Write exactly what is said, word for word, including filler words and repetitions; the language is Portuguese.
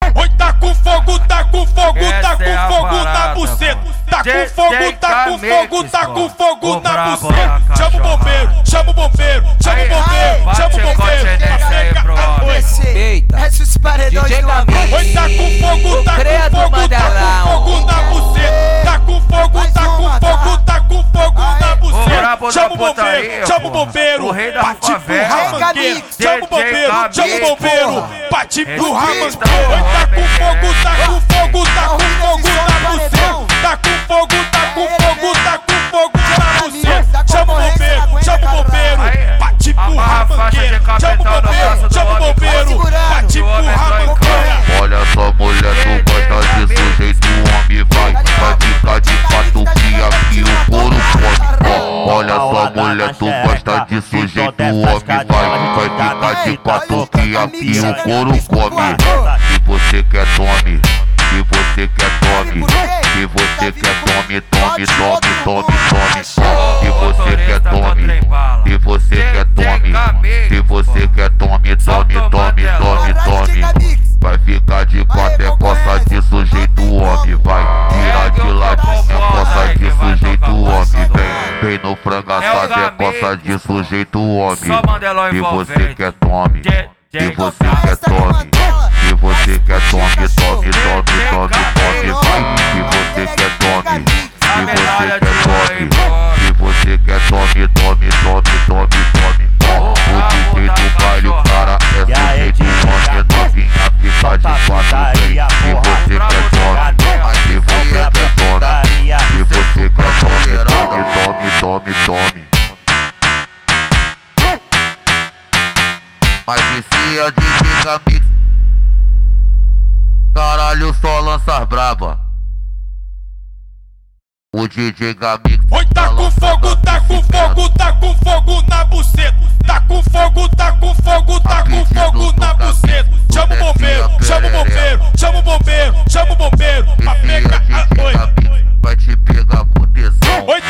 Oi, tá com fogo, tá com fogo, tá com fogo na buceta. Tá com fogo, tá com fogo, tá com fogo na buceta. Chama o bombeiro, chama o bombeiro, chama o bombeiro, chama o bombeiro. Eita, esses paredões D J Gamex. Oi, tá com fogo, tá com fogo, tá com fogo na buceta. Tá com fogo, tá com fogo, tá com fogo na buceta. Chama o bombeiro, chama o bombeiro, bate pro ramanqueiro. Chama o bombeiro, chama o bombeiro, bate pro ramanqueiro. Oi, tá com fogo, tá com fogo, tá com fogo na buceta. Tá com fogo, tá com fogo, tá com fogo na buceta. Chama o bombeiro, chama o bombeiro, bate pro ramanqueiro. Chama o bombeiro, chama o bombeiro, bate pro ramanqueiro. Olha só, mulher, tu gosta de sujeito, homem vai. Vai ficar de quatro que aqui o couro come. Olha só, mulher, tu gosta de sujeito, homem vai. Vai ficar de quatro que aqui o couro come. Se você quer tome, se você quer tome, se você quer tome, tome, tome, tome, tome. Se você quer tome, se você quer tome, se você quer tome, tome, tome, tome, tome. Vai ficar de quatro, é coça de sujeito, homem vai. Tira de ladinho, é coça de sujeito, homem vem. Vem no frango assado, é coça de sujeito, homem. Se você quer tome, se você quer tome, se você quer tome, tome, tome, tome, tome, vai. Se você quer tome, se você quer tome, se você quer tome, tome, tome, tome, tome. O D J do baile, o cara é sujeito, homem novinha, fica de quatro, vem. Se você quer tome, se você quer tome, se você quer tome, tome, tome, tome. Mas vicia de D J Gamex, caralho, só lança braba. O D J Gamex. Oi, tá com fogo, tá com fogo, tá com fogo na buceta. Tá com fogo, tá com fogo, tá com fogo na buceta. Chama o bombeiro, chama o bombeiro, chama o bombeiro, chama o bombeiro. Pra pegar a oi. Vai te pegar com tesão. Oi,